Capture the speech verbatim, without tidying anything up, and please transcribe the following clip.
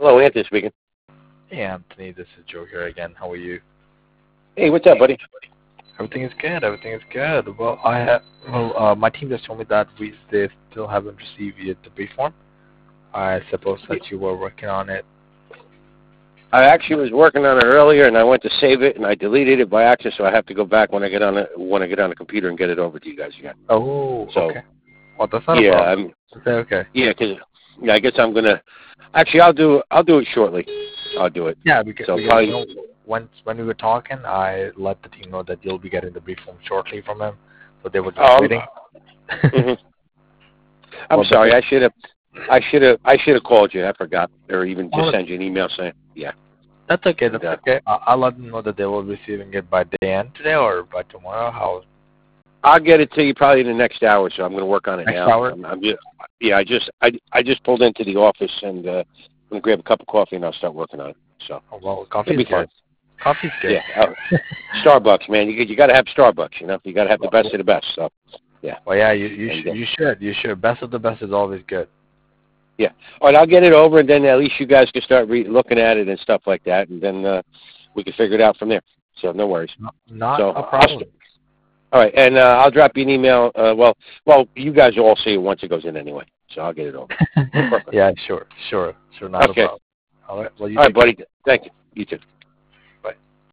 Hello, Anthony speaking. Hey Anthony, this is Joe here again. How are you? Hey, what's up, buddy? Everything is good. Everything is good. Well, I have. Well, uh, my team just told me that we they still haven't received yet the brief form. I suppose that you were working on it. I actually was working on it earlier, and I went to save it, and I deleted it by accident, so I have to go back when I get on the when I get on the computer and get it over to you guys again. Oh, so, okay. Well, that's not yeah, a problem. I'm, Okay, okay. Yeah, because yeah, I guess I'm gonna. Actually, I'll do I'll do it shortly. I'll do it. Yeah, because, so because probably, you know, once when we were talking, I let the team know that you'll be getting the brief form shortly from him, so they were just oh, waiting. mm-hmm. I'm well, sorry. I should have. I should have. I should have called you. I forgot, or even just oh, send you an email saying, yeah. That's okay. That's Yeah. okay. I'll, I'll let them know that they will be receiving it by day end today or by tomorrow. How? I'll get it to you probably in the next hour. So I'm going to work on it Next now. hour? I'm, I'm just, yeah, I just I I just pulled into the office and uh, I'm going to grab a cup of coffee and I'll start working on it. So Oh, well, coffee it'll is be fun. good. Coffee's good. Yeah. Uh, Starbucks, man. You you got to have Starbucks. You know, you got to have the best of the best. So yeah. Well, yeah, you you, And, sh- uh, you should. You should. Best of the best is always good. Yeah. All right, I'll get it over, and then at least you guys can start re- looking at it and stuff like that, and then uh, we can figure it out from there. So no worries. No, not so, a problem. st- all right, and uh, I'll drop you an email. Uh, well, well, you guys will all see it once it goes in anyway, so I'll get it over. Yeah, sure, sure, sure. Not okay. a problem. All right. Well, you all right, take buddy. Thank you. You too.